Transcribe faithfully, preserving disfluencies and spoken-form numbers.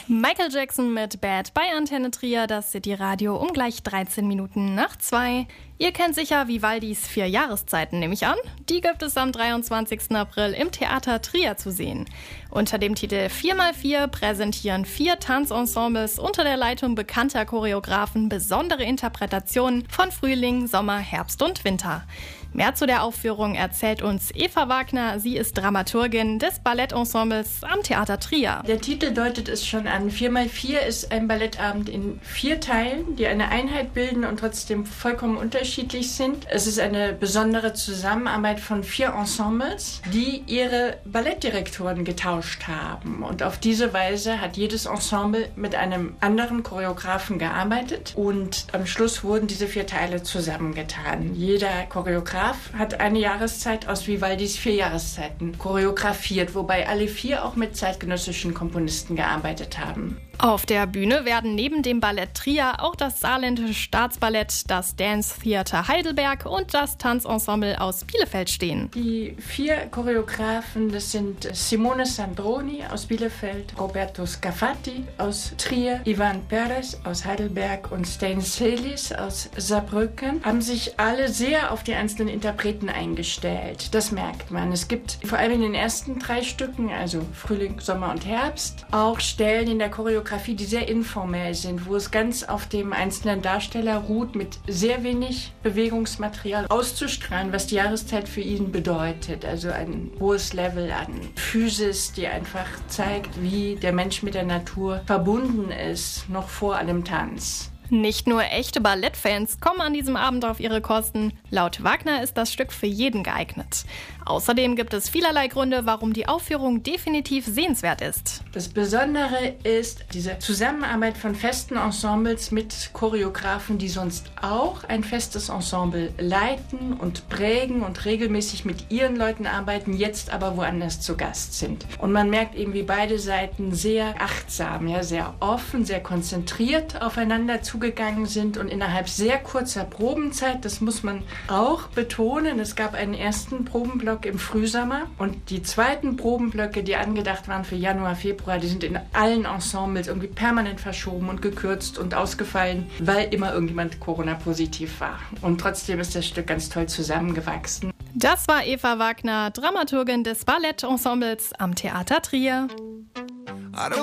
Michael Jackson mit Bad bei Antenne Trier, das City Radio um gleich dreizehn Minuten nach zwei. Ihr kennt sicher Vivaldis vier Jahreszeiten, nehme ich an. Die gibt es am dreiundzwanzigsten April im Theater Trier zu sehen. Unter dem Titel vier mal vier präsentieren vier Tanzensembles unter der Leitung bekannter Choreografen besondere Interpretationen von Frühling, Sommer, Herbst und Winter. Mehr zu der Aufführung erzählt uns Eva Wagner. Sie ist Dramaturgin des Ballettensembles am Theater Trier. Der Titel deutet es schon an. vier mal vier ist ein Ballettabend in vier Teilen, die eine Einheit bilden und trotzdem vollkommen unterschiedlich sind. Es ist eine besondere Zusammenarbeit von vier Ensembles, die ihre Ballettdirektoren getauscht haben. Und auf diese Weise hat jedes Ensemble mit einem anderen Choreografen gearbeitet. Und am Schluss wurden diese vier Teile zusammengetan. Jeder Choreograf hat eine Jahreszeit aus Vivaldis vier Jahreszeiten choreografiert, wobei alle vier auch mit zeitgenössischen Komponisten gearbeitet haben. Auf der Bühne werden neben dem Ballett Trier auch das Saarländische Staatsballett, das Dance Theater Heidelberg und das Tanzensemble aus Bielefeld stehen. Die vier Choreografen, das sind Simone Sandroni aus Bielefeld, Roberto Scafati aus Trier, Ivan Perez aus Heidelberg und Stein Selis aus Saarbrücken, haben sich alle sehr auf die einzelnen Interpreten eingestellt. Das merkt man. Es gibt vor allem in den ersten drei Stücken, also Frühling, Sommer und Herbst, auch Stellen in der Choreografie, die sehr informell sind, wo es ganz auf dem einzelnen Darsteller ruht, mit sehr wenig Bewegungsmaterial auszustrahlen, was die Jahreszeit für ihn bedeutet. Also ein hohes Level an Physis, die einfach zeigt, wie der Mensch mit der Natur verbunden ist, noch vor allem Tanz. Nicht nur echte Ballettfans kommen an diesem Abend auf ihre Kosten. Laut Wagner ist das Stück für jeden geeignet. Außerdem gibt es vielerlei Gründe, warum die Aufführung definitiv sehenswert ist. Das Besondere ist diese Zusammenarbeit von festen Ensembles mit Choreografen, die sonst auch ein festes Ensemble leiten und prägen und regelmäßig mit ihren Leuten arbeiten, jetzt aber woanders zu Gast sind. Und man merkt eben, wie beide Seiten sehr achtsam, ja, sehr offen, sehr konzentriert aufeinander zugegangen sind und innerhalb sehr kurzer Probenzeit, das muss man auch betonen, es gab einen ersten Probenblock im Frühsommer und die zweiten Probenblöcke, die angedacht waren für Januar, Februar, die sind in allen Ensembles irgendwie permanent verschoben und gekürzt und ausgefallen, weil immer irgendjemand Corona-positiv war. Und trotzdem ist das Stück ganz toll zusammengewachsen. Das war Eva Wagner, Dramaturgin des Ballettensembles am Theater Trier.